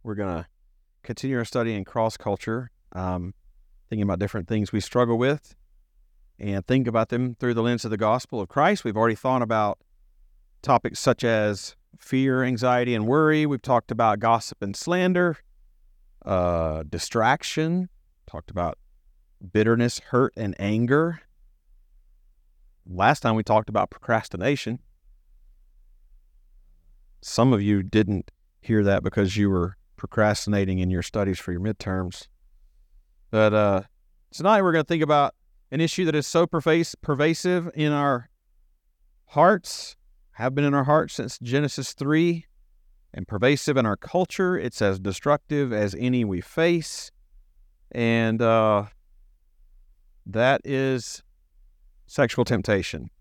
We're going to continue our study in cross-culture, thinking about different things we struggle with and think about them through the lens of the gospel of Christ. We've already thought about topics such as fear, anxiety, and worry. We've talked about gossip and slander, distraction, talked about bitterness, hurt, and anger. Last time we talked about procrastination. Some of you didn't hear that because you were procrastinating in your studies for your midterms. But tonight we're going to think about an issue that is so pervasive in our hearts, have been in our hearts since Genesis 3, and pervasive in our culture. It's as destructive as any we face. And that is sexual temptation.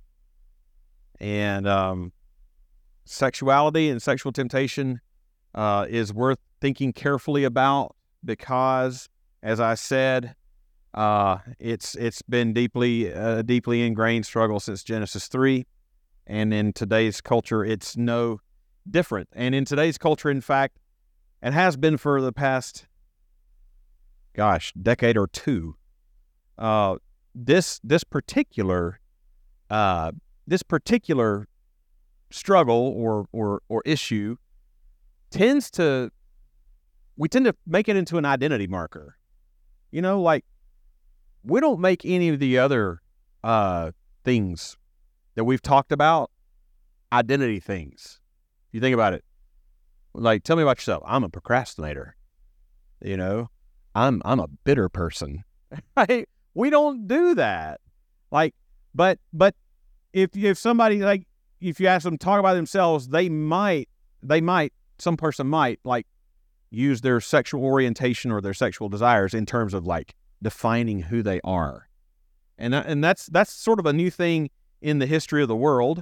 And sexuality and sexual temptation is worth thinking carefully about because, as I said, it's been deeply ingrained struggle since Genesis 3, and in today's culture, it's no different. And in today's culture, in fact, it has been for the past, decade or two. This particular struggle or issue we tend to make it into an identity marker. You know, like we don't make any of the other things that we've talked about identity things. If you think about it, like tell me about yourself. I'm a procrastinator. You know, I'm a bitter person. Right? We don't do that. Like, but if somebody, like, if you ask them to talk about themselves, some person might like use their sexual orientation or their sexual desires in terms of like defining who they are. And that's sort of a new thing in the history of the world.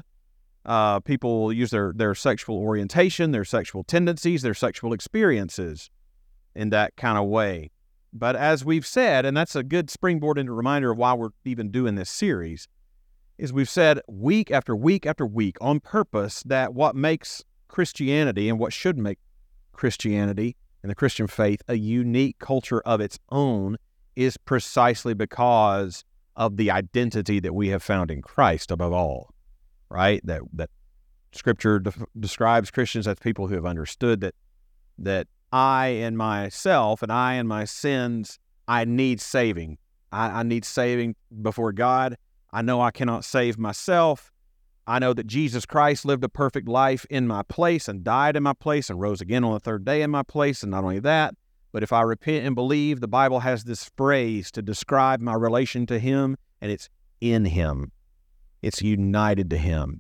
People use their sexual orientation, their sexual tendencies, their sexual experiences in that kind of way. But as we've said, and that's a good springboard and a reminder of why we're even doing this series, is we've said week after week after week on purpose that what makes Christianity and what should make Christianity and the Christian faith a unique culture of its own is precisely because of the identity that we have found in Christ above all, right? That Scripture describes Christians as people who have understood that I and myself and I and my sins, I need saving. I need saving before God. I know I cannot save myself. I know that Jesus Christ lived a perfect life in my place and died in my place and rose again on the third day in my place. And not only that, but if I repent and believe, the Bible has this phrase to describe my relation to Him, and it's in Him. It's united to Him.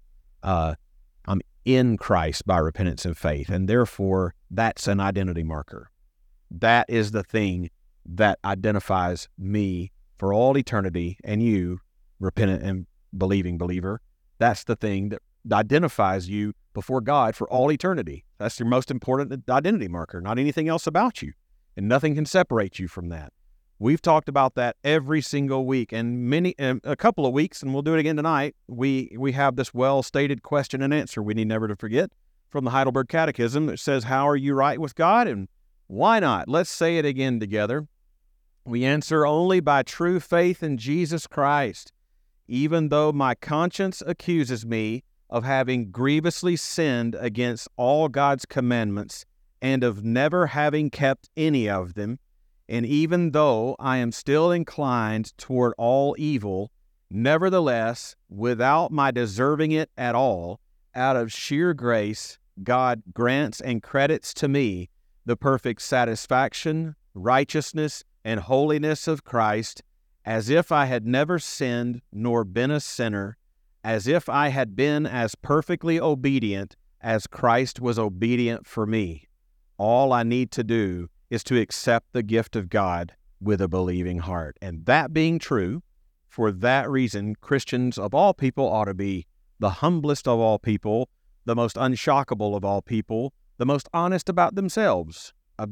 I'm in Christ by repentance and faith, and therefore that's an identity marker. That is the thing that identifies me for all eternity, and you, repentant and believing believer, that's the thing that identifies you before God for all eternity. That's your most important identity marker, not anything else about you, and nothing can separate you from that. We've talked about that every single week, and a couple of weeks, and we'll do it again tonight. We have this well-stated question and answer we need never to forget from the Heidelberg Catechism that says, how are you right with God, and why not? Let's say it again together. We answer only by true faith in Jesus Christ, even though my conscience accuses me of having grievously sinned against all God's commandments and of never having kept any of them. And even though I am still inclined toward all evil, nevertheless, without my deserving it at all, out of sheer grace, God grants and credits to me the perfect satisfaction, righteousness, and holiness of Christ, as if I had never sinned nor been a sinner, as if I had been as perfectly obedient as Christ was obedient for me. All I need to do is to accept the gift of God with a believing heart. And that being true, for that reason, Christians of all people ought to be the humblest of all people, the most unshockable of all people, the most honest about themselves of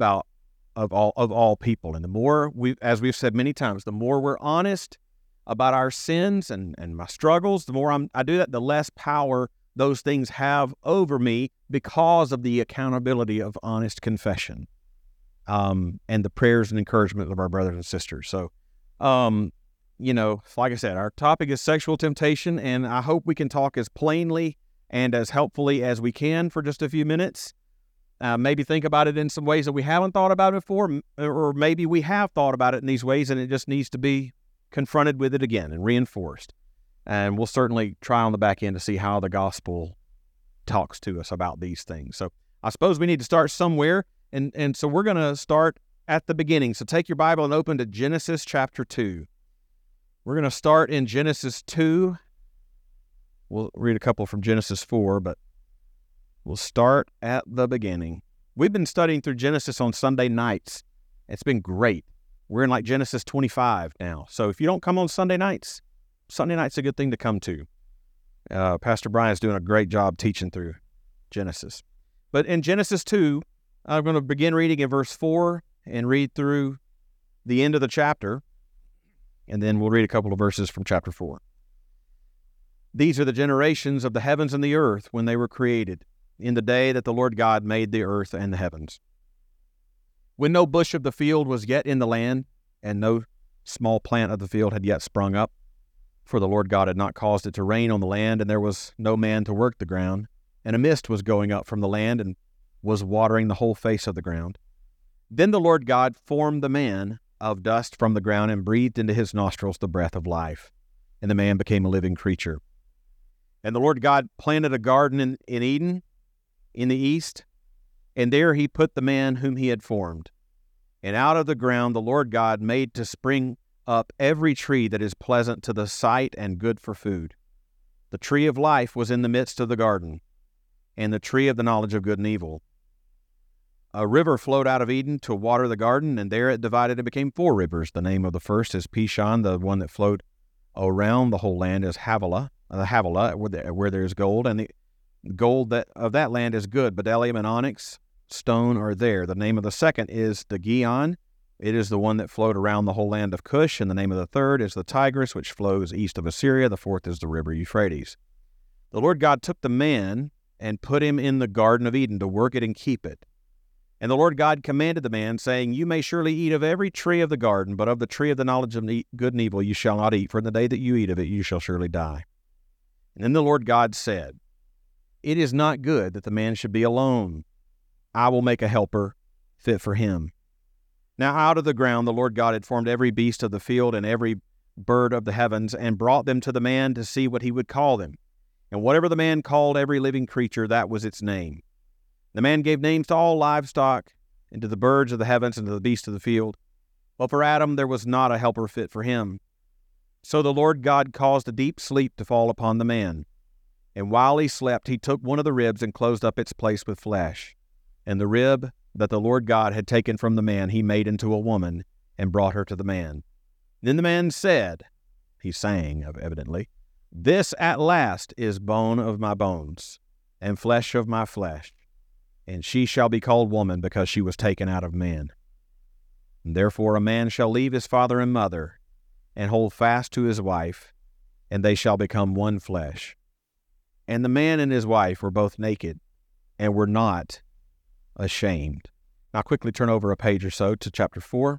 all people. And the more as we've said many times, the more we're honest about our sins and my struggles, the more I do that, the less power those things have over me because of the accountability of honest confession. and the prayers and encouragement of our brothers and sisters. So, like I said, our topic is sexual temptation, and I hope we can talk as plainly and as helpfully as we can for just a few minutes. Maybe think about it in some ways that we haven't thought about it before, or maybe we have thought about it in these ways and it just needs to be confronted with it again and reinforced. And we'll certainly try on the back end to see how the gospel talks to us about these things. So I suppose we need to start somewhere, and so we're going to start at the beginning. So take your Bible and open to Genesis chapter 2. We're going to start in Genesis 2. We'll read a couple from Genesis 4, but we'll start at the beginning. We've been studying through Genesis on Sunday nights. It's been great. We're in like Genesis 25 now. So if you don't come on Sunday night's a good thing to come to. Pastor Brian's doing a great job teaching through Genesis. But in Genesis 2, I'm going to begin reading in verse 4 and read through the end of the chapter, and then we'll read a couple of verses from chapter 4. These are the generations of the heavens and the earth when they were created, in the day that the Lord God made the earth and the heavens. When no bush of the field was yet in the land, and no small plant of the field had yet sprung up, for the Lord God had not caused it to rain on the land, and there was no man to work the ground, and a mist was going up from the land and was watering the whole face of the ground. Then the Lord God formed the man of dust from the ground and breathed into his nostrils the breath of life, and the man became a living creature. And the Lord God planted a garden in Eden, in the east, and there he put the man whom he had formed. And out of the ground the Lord God made to spring up every tree that is pleasant to the sight and good for food. The tree of life was in the midst of the garden, and the tree of the knowledge of good and evil. A river flowed out of Eden to water the garden, and there it divided and became 4 rivers. The name of the first is Pishon, the one that flowed around the whole land is Havilah, where there is gold, and the gold of that land is good. Bdellium and onyx stone are there. The name of the second is the Gihon. It is the one that flowed around the whole land of Cush, and the name of the third is the Tigris, which flows east of Assyria. The fourth is the river Euphrates. The Lord God took the man and put him in the garden of Eden to work it and keep it. And the Lord God commanded the man, saying, You may surely eat of every tree of the garden, but of the tree of the knowledge of good and evil you shall not eat, for in the day that you eat of it you shall surely die. And then the Lord God said, It is not good that the man should be alone. I will make a helper fit for him. Now out of the ground the Lord God had formed every beast of the field and every bird of the heavens, and brought them to the man to see what he would call them. And whatever the man called every living creature, that was its name. The man gave names to all livestock, and to the birds of the heavens, and to the beasts of the field. But for Adam there was not a helper fit for him. So the Lord God caused a deep sleep to fall upon the man. And while he slept, he took one of the ribs and closed up its place with flesh. And the rib that the Lord God had taken from the man he made into a woman, and brought her to the man. Then the man said, he sang evidently, This at last is bone of my bones, and flesh of my flesh. And she shall be called woman, because she was taken out of man. And therefore a man shall leave his father and mother, and hold fast to his wife, and they shall become one flesh. And the man and his wife were both naked, and were not ashamed. Now quickly turn over a page or so to chapter 4,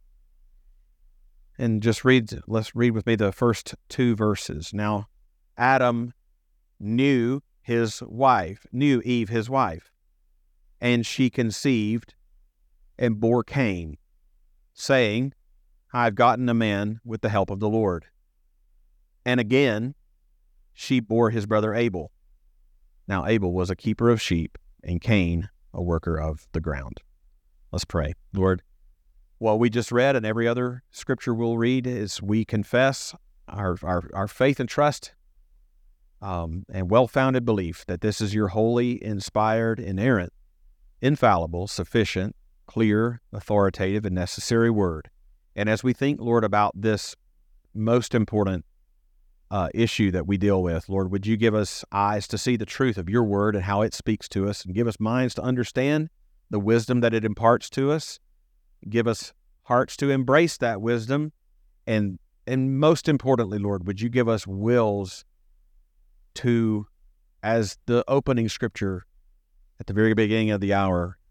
and let's read with me the first 2 verses. Now Adam knew Eve his wife, and she conceived and bore Cain, saying, I have gotten a man with the help of the Lord. And again, she bore his brother Abel. Now Abel was a keeper of sheep, and Cain a worker of the ground. Let's pray. Lord, what we just read and every other scripture we'll read is we confess our faith and trust and well-founded belief that this is your holy, inspired, inerrant, infallible, sufficient, clear, authoritative, and necessary word. And as we think, Lord, about this most important issue that we deal with, Lord, would you give us eyes to see the truth of your word and how it speaks to us, and give us minds to understand the wisdom that it imparts to us. Give us hearts to embrace that wisdom, and most importantly, Lord, would you give us wills to, as the opening scripture at the very beginning of the hour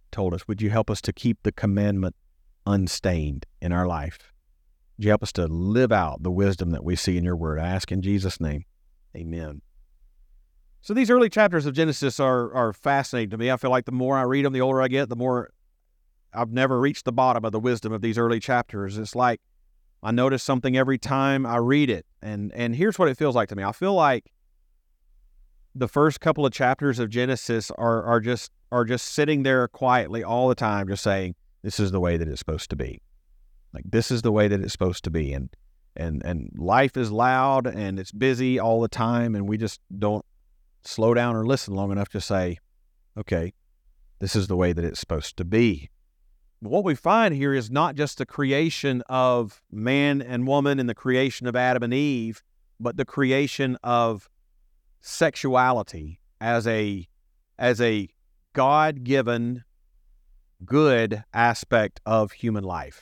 told us. Would you help us to keep the commandment unstained in our life? Would you help us to live out the wisdom that we see in your word? I ask in Jesus' name. Amen. So these early chapters of Genesis are fascinating to me. I feel like the more I read them, the older I get, the more I've never reached the bottom of the wisdom of these early chapters. It's like I notice something every time I read it. And here's what it feels like to me. I feel like the first couple of chapters of Genesis are just sitting there quietly all the time, just saying, this is the way that it's supposed to be. Like, this is the way that it's supposed to be. And life is loud and it's busy all the time, and we just don't slow down or listen long enough to say, okay, this is the way that it's supposed to be. But what we find here is not just the creation of man and woman and the creation of Adam and Eve, but the creation of sexuality as a God-given good aspect of human life.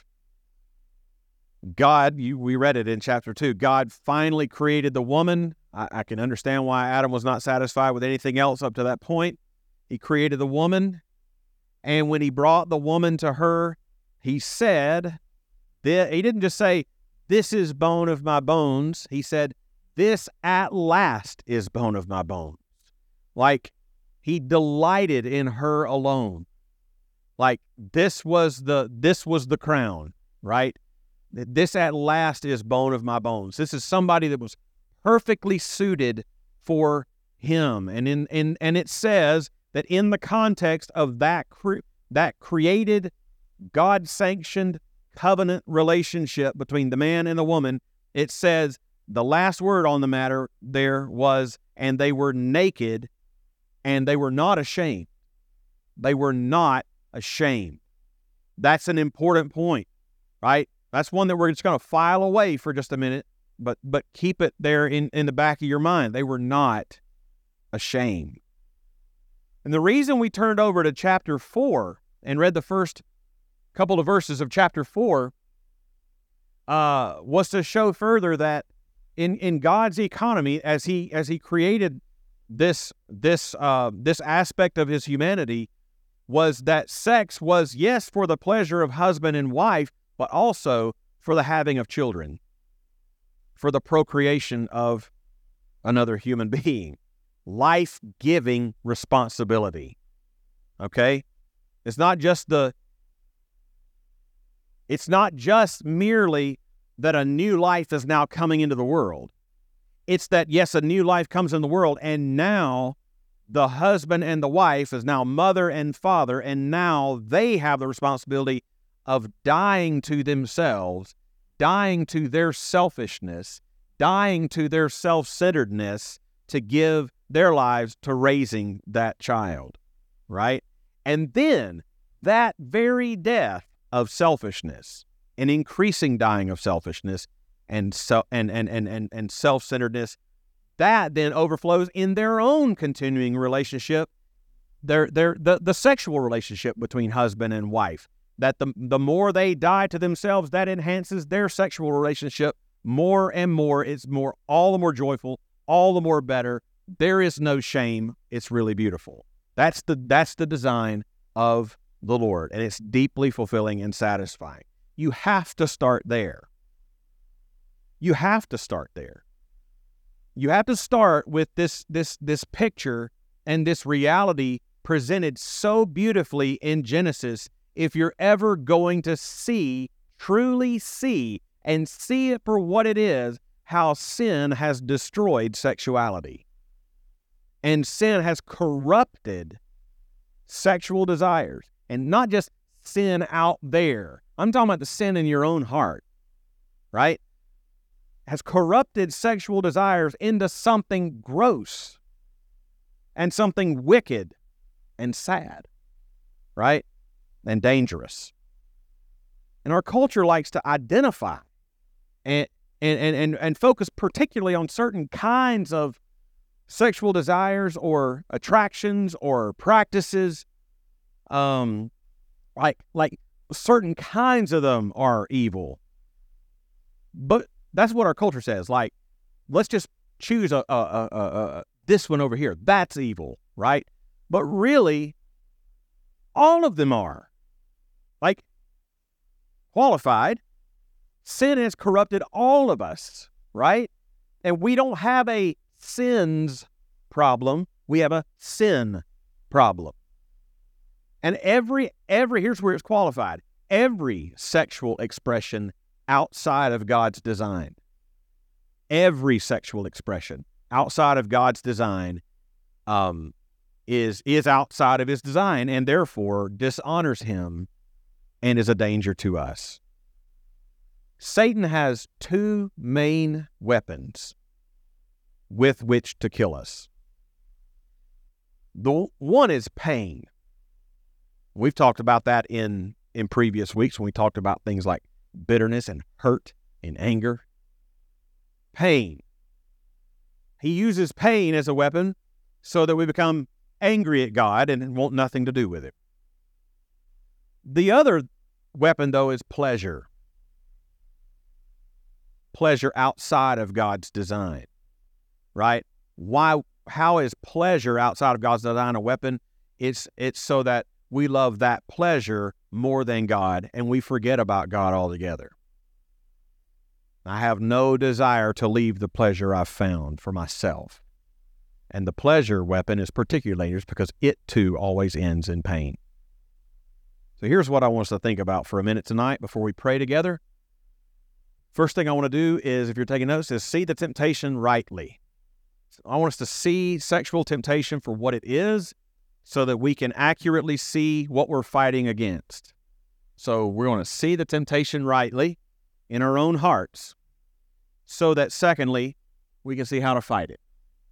We read it in chapter 2. God finally created the woman. I can understand why Adam was not satisfied with anything else up to that point. He created the woman, and when he brought the woman to her, he said, he didn't just say, this is bone of my bones. He said, this at last is bone of my bones. Like, he delighted in her alone. Like, this was the crown, right? This at last is bone of my bones. This is somebody that was perfectly suited for him. And it says that in the context of that created, God-sanctioned covenant relationship between the man and the woman, it says the last word on the matter there was, and they were naked, and they were not ashamed. They were not ashamed. That's an important point, right? That's one that we're just going to file away for just a minute, but keep it there in the back of your mind. They were not ashamed. And the reason we turned over to chapter 4 and read the first couple of verses of chapter 4 was to show further that in God's economy, as he created this aspect of his humanity, was that sex was, yes, for the pleasure of husband and wife, but also for the having of children, for the procreation of another human being. Life-giving responsibility. Okay? It's not just merely that a new life is now coming into the world. It's that, yes, a new life comes in the world, and now the husband and the wife is now mother and father, and now they have the responsibility of dying to themselves, dying to their selfishness, dying to their self-centeredness to give their lives to raising that child, right? And then that very death of selfishness, an increasing dying of selfishness and self-centeredness, that then overflows in their own continuing relationship, the sexual relationship between husband and wife. That the more they die to themselves, that enhances their sexual relationship more and more. It's all the more joyful, all the more better. There is no shame. It's really beautiful. That's the design of the Lord, and it's deeply fulfilling and satisfying. You have to start there. You have to start there. You have to start with this picture and this reality presented so beautifully in Genesis if you're ever going to truly see it for what it is, how sin has destroyed sexuality. And sin has corrupted sexual desires. And not just sin out there. I'm talking about the sin in your own heart, right? Has corrupted sexual desires into something gross and something wicked and sad, right? And dangerous. And our culture likes to identify and focus particularly on certain kinds of sexual desires or attractions or practices. Like certain kinds of them are evil. But that's what our culture says. Like, let's just choose this one over here. That's evil, right? But really, All of them are. Like, qualified, sin has corrupted all of us, right? And we don't have a sins problem. We have a sin problem. And every here's where it's qualified. Every sexual expression outside of God's design, every sexual expression outside of God's design is outside of his design, and therefore dishonors him and is a danger to us. Satan has two main weapons with which to kill us. The one is pain. We've talked about that in previous weeks when we talked about things like bitterness and hurt and anger. Pain. He uses pain as a weapon so that we become angry at God and want nothing to do with it. The other weapon, though, is pleasure. Pleasure outside of God's design, right? How is pleasure outside of God's design a weapon? It's so that we love that pleasure more than God, and we forget about God altogether. I have no desire to leave the pleasure I've found for myself. And the pleasure weapon is particularly dangerous because it, too, always ends in pain. So here's what I want us to think about for a minute tonight before we pray together. First thing I want to do is, if you're taking notes, is see the temptation rightly. I want us to see sexual temptation for what it is so that we can accurately see what we're fighting against. So we're going to see the temptation rightly in our own hearts so that, secondly, we can see how to fight it.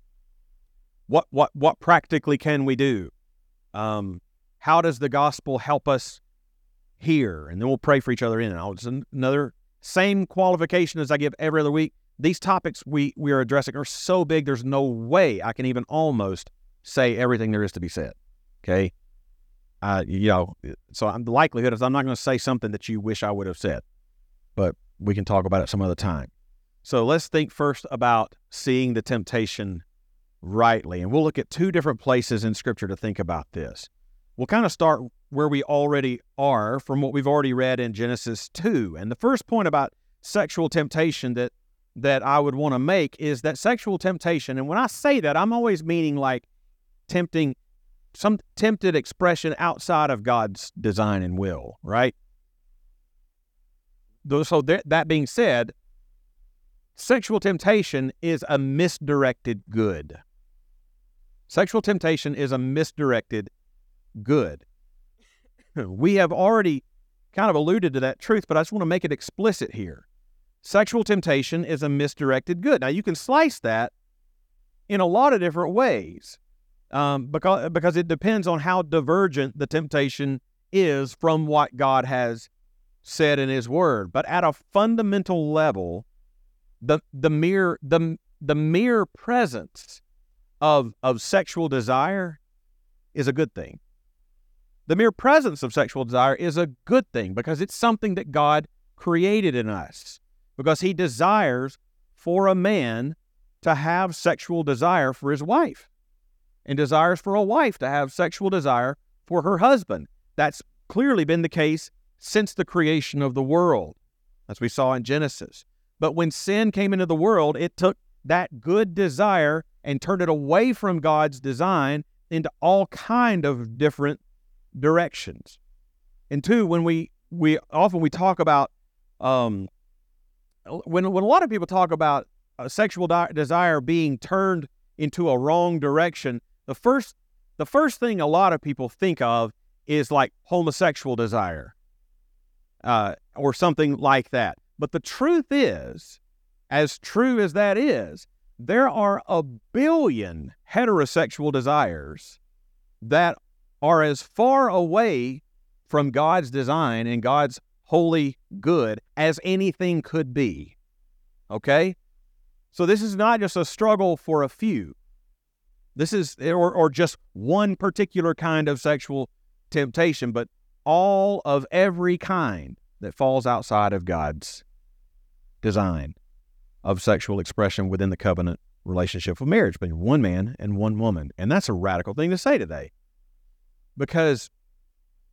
What practically can we do? How does the gospel help us here? And then we'll pray for each other in. It's another same qualification as I give every other week. These topics we are addressing are so big, there's no way I can even almost say everything there is to be said. Okay? So the likelihood is I'm not going to say something that you wish I would have said, but we can talk about it some other time. So let's think first about seeing the temptation rightly. And we'll look at two different places in Scripture to think about this. We'll kind of start where we already are from what we've already read in Genesis 2. And the first point about sexual temptation that I would want to make is that sexual temptation, and when I say that, I'm always meaning like some tempted expression outside of God's design and will, right? So that being said, sexual temptation is a misdirected good. Sexual temptation is a misdirected good. We have already kind of alluded to that truth, but I just want to make it explicit here. Sexual temptation is a misdirected good. Now, you can slice that in a lot of different ways because it depends on how divergent the temptation is from what God has said in His Word. But at a fundamental level, the mere presence of sexual desire is a good thing. The mere presence of sexual desire is a good thing because it's something that God created in us, because He desires for a man to have sexual desire for his wife and desires for a wife to have sexual desire for her husband. That's clearly been the case since the creation of the world, as we saw in Genesis. But when sin came into the world, it took that good desire and turned it away from God's design into all kind of different directions. And two, when we often talk about when a lot of people talk about sexual desire being turned into a wrong direction, the first thing a lot of people think of is like homosexual desire or something like that. But the truth is, as true as that is, there are a billion heterosexual desires that are as far away from God's design and God's holy good as anything could be. Okay? So this is not just a struggle for a few. This is, or just one particular kind of sexual temptation, but all of every kind that falls outside of God's design of sexual expression within the covenant relationship of marriage between one man and one woman. And that's a radical thing to say today, because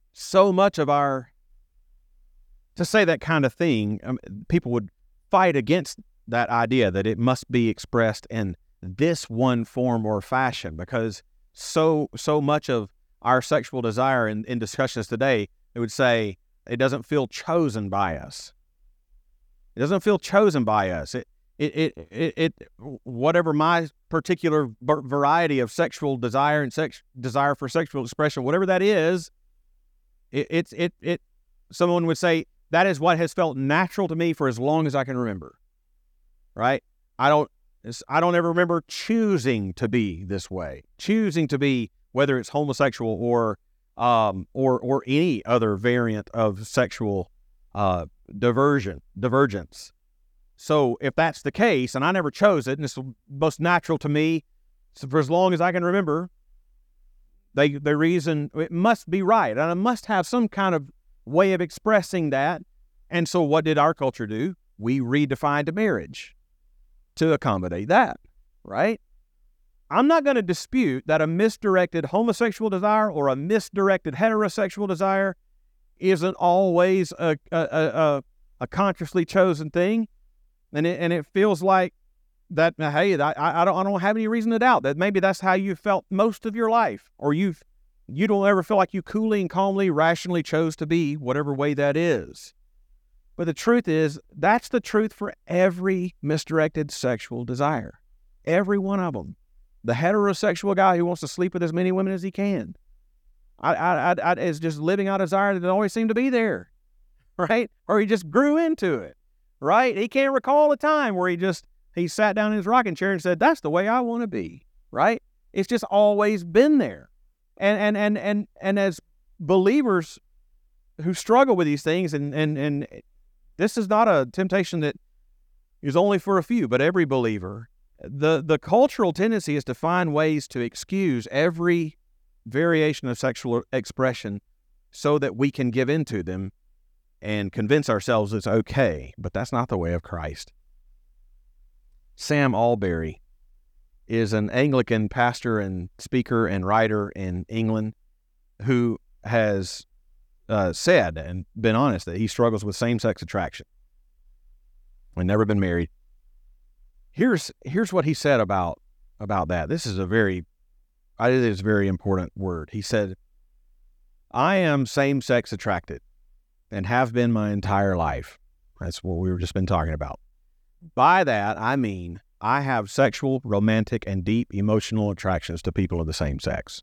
so much of to say that kind of thing, people would fight against that idea that it must be expressed in this one form or fashion, because so much of our sexual desire in discussions today, it would say it doesn't feel chosen by us. It doesn't feel chosen by us. It whatever my particular variety of sexual desire and desire for sexual expression, whatever that is, someone would say that is what has felt natural to me for as long as I can remember. Right? I don't ever remember choosing to be this way, choosing to be, whether it's homosexual or any other variant of sexual divergence. So if that's the case, and I never chose it, and it's most natural to me for as long as I can remember, the reason it must be right, and I must have some kind of way of expressing that. And so what did our culture do? We redefined marriage to accommodate that, right? I'm not going to dispute that a misdirected homosexual desire or a misdirected heterosexual desire isn't always a consciously chosen thing. And it feels like that, hey, I don't have any reason to doubt that maybe that's how you felt most of your life, or you don't ever feel like you coolly and calmly, rationally chose to be, whatever way that is. But the truth is, that's the truth for every misdirected sexual desire. Every one of them. The heterosexual guy who wants to sleep with as many women as he can is just living out a desire that always seemed to be there, right? Or he just grew into it. Right? He can't recall a time where he sat down in his rocking chair and said, that's the way I want to be. Right? It's just always been there. And as believers who struggle with these things, and this is not a temptation that is only for a few, but every believer, the cultural tendency is to find ways to excuse every variation of sexual expression so that we can give into them and convince ourselves it's okay, but that's not the way of Christ. Sam Allberry is an Anglican pastor and speaker and writer in England who has said and been honest that he struggles with same-sex attraction and never been married. Here's what he said about that. This is a very important word. He said, I am same-sex attracted and have been my entire life. That's what we've just been talking about. By that, I mean I have sexual, romantic, and deep emotional attractions to people of the same sex.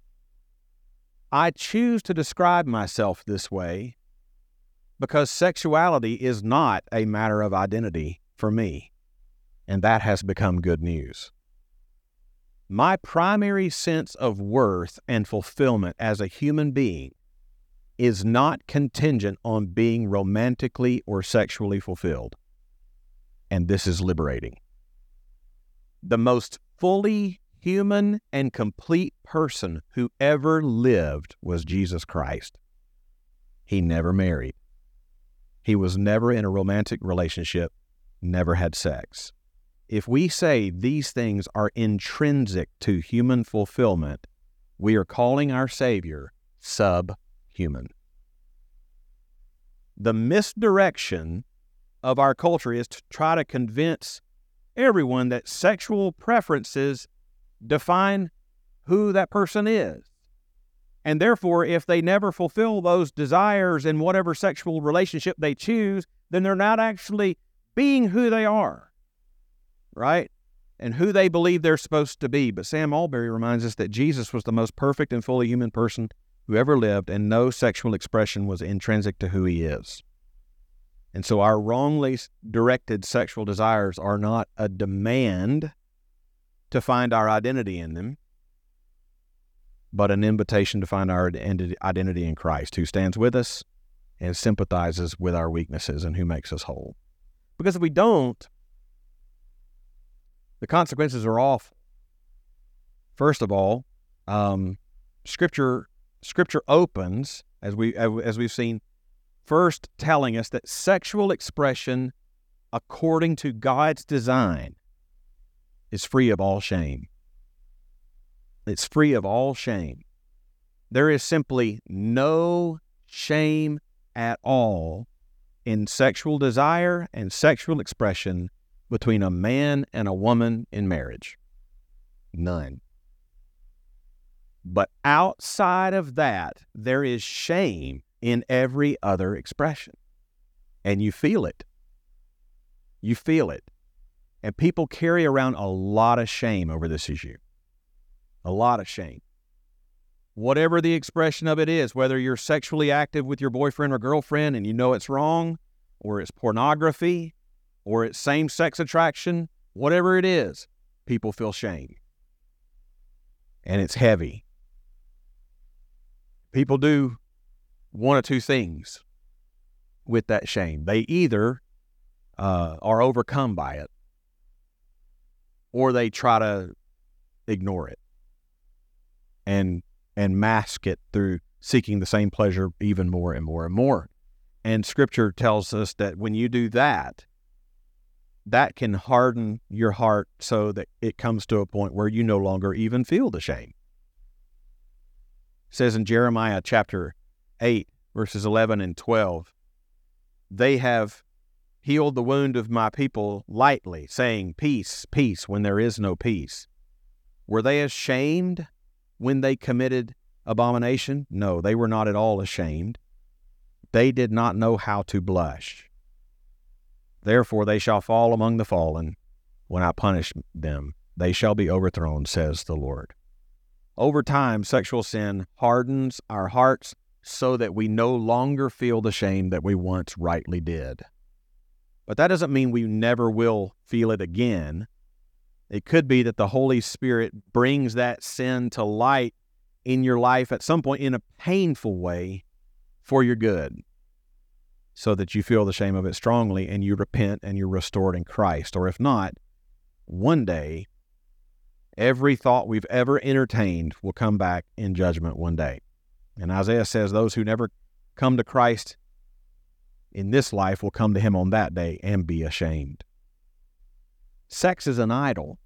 I choose to describe myself this way because sexuality is not a matter of identity for me, and that has become good news. My primary sense of worth and fulfillment as a human being is not contingent on being romantically or sexually fulfilled. And this is liberating. The most fully human and complete person who ever lived was Jesus Christ. He never married. He was never in a romantic relationship, never had sex. If we say these things are intrinsic to human fulfillment, we are calling our Savior subhuman. The misdirection of our culture is to try to convince everyone that sexual preferences define who that person is. And therefore, if they never fulfill those desires in whatever sexual relationship they choose, then they're not actually being who they are, right? And who they believe they're supposed to be. But Sam Allberry reminds us that Jesus was the most perfect and fully human person who ever lived, and no sexual expression was intrinsic to who he is. And so our wrongly directed sexual desires are not a demand to find our identity in them, but an invitation to find our identity in Christ, who stands with us and sympathizes with our weaknesses and who makes us whole. Because if we don't, the consequences are awful. First of all, Scripture opens, as we've seen, first telling us that sexual expression, according to God's design, is free of all shame. It's free of all shame. There is simply no shame at all in sexual desire and sexual expression between a man and a woman in marriage. None. But outside of that, there is shame in every other expression. And you feel it. You feel it. And people carry around a lot of shame over this issue. A lot of shame. Whatever the expression of it is, whether you're sexually active with your boyfriend or girlfriend and you know it's wrong, or it's pornography, or it's same-sex attraction, whatever it is, people feel shame. And it's heavy. People do one of two things with that shame. They either are overcome by it, or they try to ignore it and mask it through seeking the same pleasure even more and more and more. And Scripture tells us that when you do that, that can harden your heart so that it comes to a point where you no longer even feel the shame. It says in Jeremiah chapter 8, verses 11 and 12, they have healed the wound of my people lightly, saying, peace, peace, when there is no peace. Were they ashamed when they committed abomination? No, they were not at all ashamed. They did not know how to blush. Therefore they shall fall among the fallen. When I punish them, they shall be overthrown, says the Lord. Over time, sexual sin hardens our hearts so that we no longer feel the shame that we once rightly did. But that doesn't mean we never will feel it again. It could be that the Holy Spirit brings that sin to light in your life at some point in a painful way for your good, so that you feel the shame of it strongly and you repent and you're restored in Christ. Or if not, one day, every thought we've ever entertained will come back in judgment one day. And Isaiah says those who never come to Christ in this life will come to him on that day and be ashamed. Sex is an idol.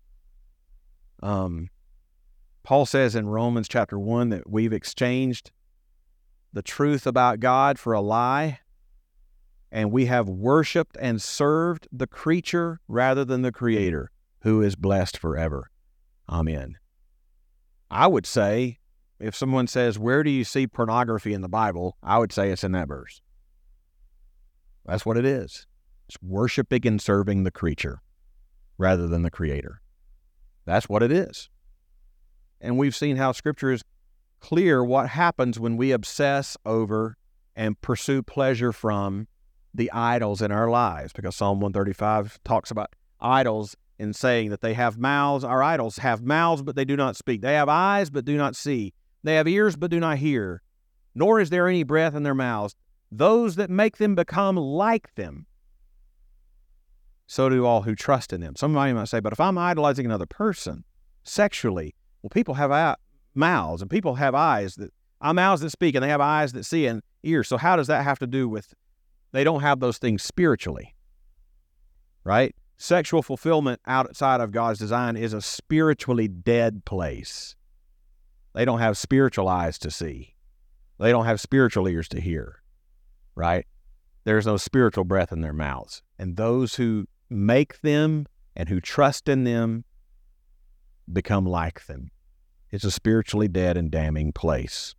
Paul says in Romans chapter 1 that we've exchanged the truth about God for a lie, and we have worshiped and served the creature rather than the Creator, who is blessed forever. Amen. I would say, if someone says, where do you see pornography in the Bible? I would say it's in that verse. That's what it is. It's worshiping and serving the creature rather than the Creator. That's what it is. And we've seen how Scripture is clear what happens when we obsess over and pursue pleasure from the idols in our lives, because Psalm 135 talks about idols in saying that they have mouths. Our idols have mouths, but they do not speak. They have eyes, but do not see. They have ears, but do not hear. Nor is there any breath in their mouths. Those that make them become like them. So do all who trust in them. Somebody might say, but if I'm idolizing another person sexually, well, people have mouths and people have eyes that mouths that speak and they have eyes that see and ears. So how does that have to do with, they don't have those things spiritually, right? Sexual fulfillment outside of God's design is a spiritually dead place. They don't have spiritual eyes to see. They don't have spiritual ears to hear, right? There's no spiritual breath in their mouths. And those who make them and who trust in them become like them. It's a spiritually dead and damning place.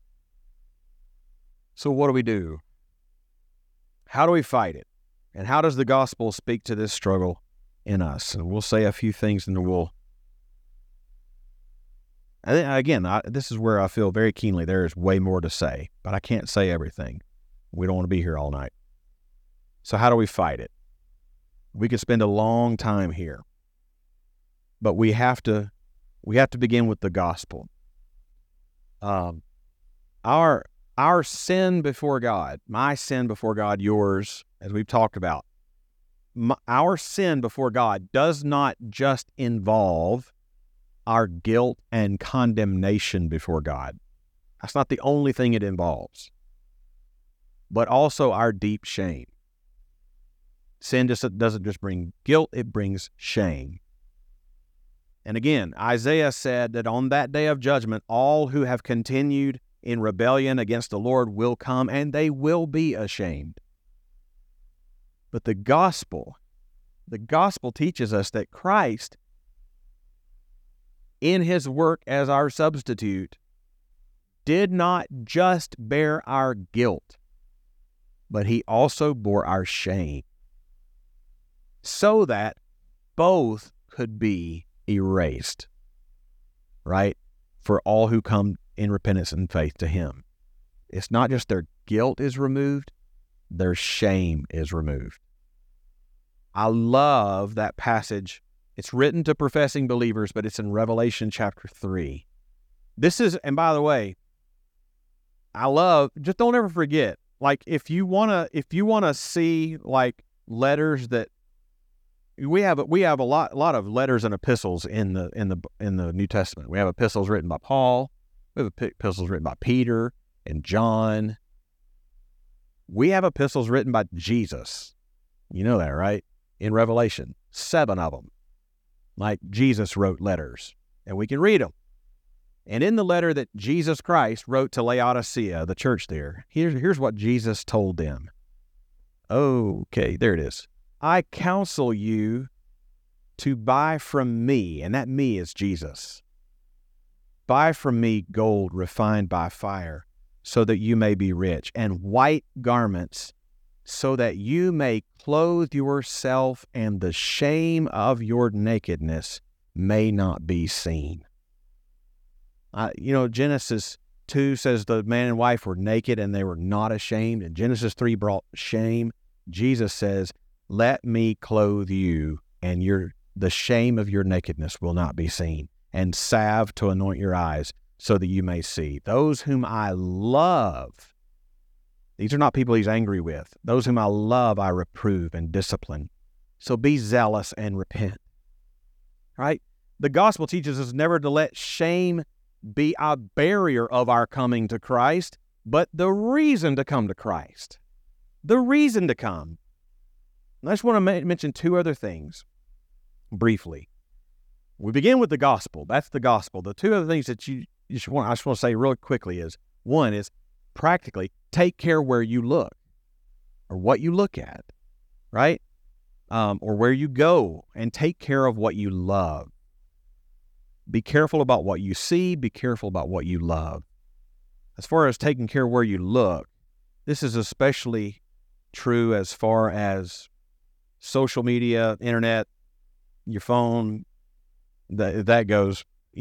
So what do we do? How do we fight it? And how does the gospel speak to this struggle in us? And we'll say a few things and then we'll... this is where I feel very keenly there is way more to say, but I can't say everything. We don't want to be here all night. So how do we fight it? We could spend a long time here, but we have to begin with the gospel. Our sin before God, my sin before God, yours, as we've talked about, our sin before God does not just involve our guilt and condemnation before God. That's not the only thing it involves, but also our deep shame. Sin just doesn't just bring guilt, it brings shame. And again, Isaiah said that on that day of judgment, all who have continued in rebellion against the Lord will come, and they will be ashamed. But the gospel teaches us that Christ, in his work as our substitute, did not just bear our guilt, but he also bore our shame, so that both could be erased, right? For all who come in repentance and faith to him. It's not just their guilt is removed, their shame is removed. I love that passage. It's written to professing believers, but it's in Revelation chapter 3. This is, and by the way, just don't ever forget, like if you want to see like letters that we have a lot of letters and epistles in the New Testament. We have epistles written by Paul. We have epistles written by Peter and John. We have epistles written by Jesus. You know that, right? In Revelation, 7 of them. Like Jesus wrote letters, and we can read them. And in the letter that Jesus Christ wrote to Laodicea, the church there, here's what Jesus told them. Okay, there it is. I counsel you to buy from me, and that me is Jesus. Buy from me gold refined by fire, so that you may be rich, and white garments, so that you may clothe yourself, and the shame of your nakedness may not be seen. Genesis 2 says the man and wife were naked and they were not ashamed, and Genesis 3 brought shame. Jesus says, let me clothe you, and the shame of your nakedness will not be seen, and salve to anoint your eyes, so that you may see. Those whom I love, these are not people he's angry with. Those whom I love, I reprove and discipline. So be zealous and repent. Right? The gospel teaches us never to let shame be a barrier of our coming to Christ, but the reason to come to Christ. The reason to come. And I just want to mention 2 other things briefly. We begin with the gospel. That's the gospel. The 2 other things that I just want to say real quickly is, one is practically take care where you look or what you look at, right? Or where you go, and take care of what you love. Be careful about what you see. Be careful about what you love. As far as taking care of where you look, this is especially true as far as social media, internet, your phone, that goes.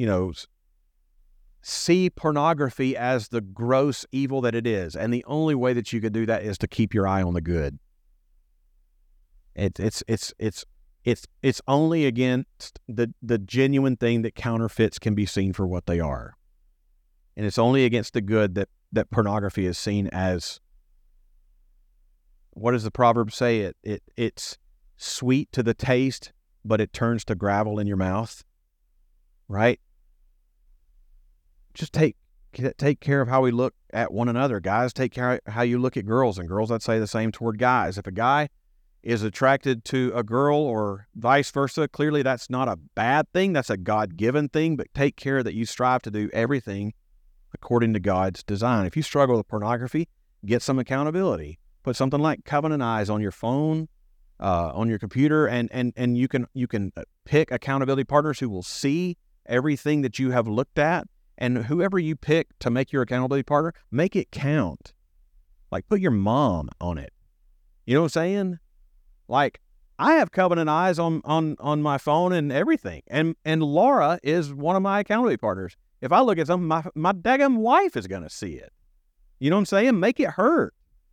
See pornography as the gross evil that it is, and the only way that you could do that is to keep your eye on the good. It's only against the genuine thing that counterfeits can be seen for what they are, and it's only against the good that pornography is seen as. What does the proverb say? It's sweet to the taste, but it turns to gravel in your mouth. Right? Just take care of how we look at one another. Guys, take care of how you look at girls, and girls, I'd say the same toward guys. If a guy is attracted to a girl or vice versa, clearly that's not a bad thing. That's a God-given thing, but take care that you strive to do everything according to God's design. If you struggle with pornography, get some accountability. Put something like Covenant Eyes on your phone, on your computer, and you can pick accountability partners who will see everything that you have looked at. And whoever you pick to make your accountability partner, make it count. Like, put your mom on it. You know what I'm saying? Like, I have Covenant Eyes on my phone and everything. And Laura is one of my accountability partners. If I look at something, my daggum wife is going to see it. You know what I'm saying? Make it hurt.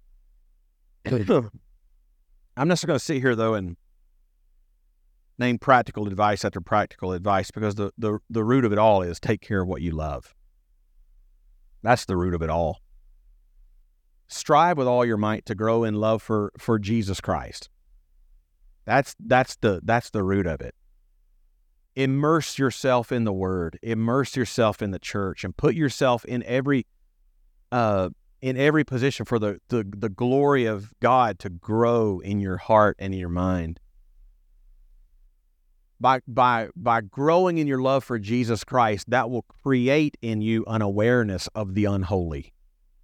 I'm not going to sit here, though, and name practical advice after practical advice, because the root of it all is take care of what you love. That's the root of it all. Strive with all your might to grow in love for Jesus Christ. That's the root of it. Immerse yourself in the Word. Immerse yourself in the church, and put yourself in every position for the glory of God to grow in your heart and in your mind. By growing in your love for Jesus Christ, that will create in you an awareness of the unholy.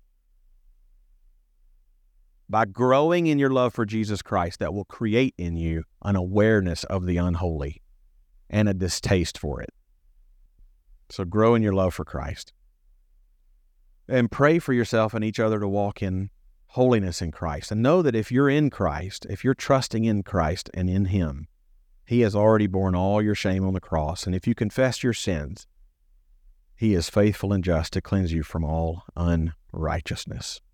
By growing in your love for Jesus Christ, that will create in you an awareness of the unholy and a distaste for it. So grow in your love for Christ. And pray for yourself and each other to walk in holiness in Christ. And know that if you're in Christ, if you're trusting in Christ and in Him, He has already borne all your shame on the cross. And if you confess your sins, He is faithful and just to cleanse you from all unrighteousness.